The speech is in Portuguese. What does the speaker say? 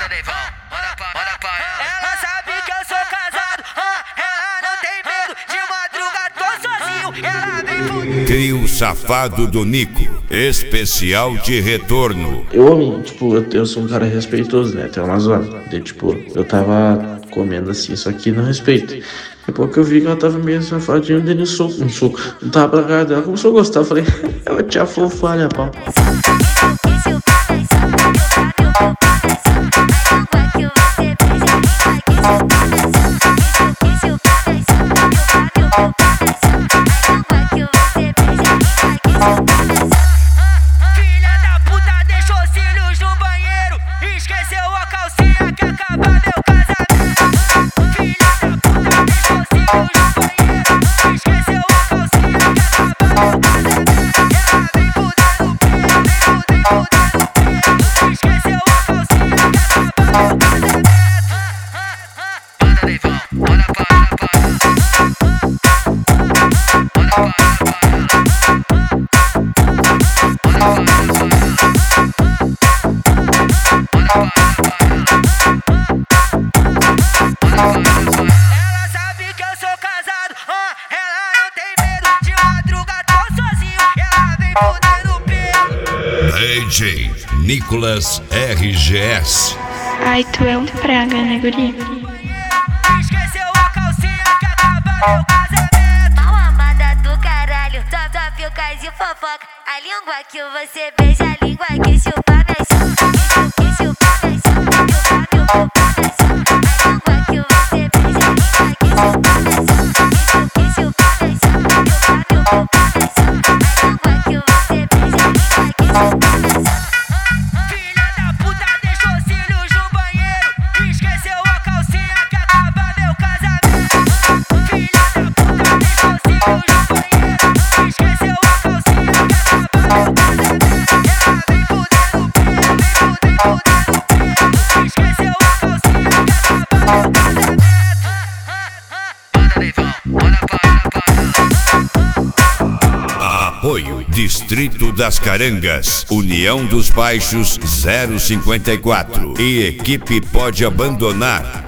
Ela sabe que eu sou casado, ela não tem medo de madrugar, tô sozinho, ela vem fuder. Trio Safado do Nico, especial de retorno. Eu sou um cara respeitoso, né? Até umas horas. Eu tava comendo assim, só que não respeito. Daqui a pouco eu vi que ela tava meio safadinha, dei um soco. Não tava pra cara dela, começou a gostar. Eu falei, ela te afofalha, pau. Filha da puta deixou cílios no banheiro, esqueceu a calcinha que acaba meu casamento. Filha da puta deixou cílios no banheiro, esqueceu a calcinha que acaba meu casamento. Ela vem fudendo o pé, vem fudendo o pé, esqueceu a calcinha que acaba meu casamento. Manda Neivão, manda pra ela. Ela sabe que eu sou casado, ela não tem medo de madrugar, tô sozinho, ela vem fudendo o pé. DJ Nicolas RGS. Ai, tu é um praga, né, guri? Esqueceu a calcinha que acaba meu casamento. Mal amada do caralho, top ficas de fofoca. A língua que você beija, a língua que chupa minha chupa, que chupa minha chupa, chupa meu cu pra minha chupa. A língua que você beija, a língua que chupa minha chupa, que chupa minha chupa, chupa meu cu pra minha chupa. A língua que você beija, a língua que chupa minha chupa. Filha da puta deixou cílios no banheiro, esqueceu a calcinha que acaba meu casamento. Filha da puta deixou cílios no banheiro, esqueceu a calcinha que acaba meu casamento. Ela vem fudendo o pé, vem fudendo o pé, esqueceu a calcinha que acaba meu casamento. Manda Neivão, manda pra ela. Apoio Distrito das Carangas, União dos Baixos 054 e equipe Pode Abandonar.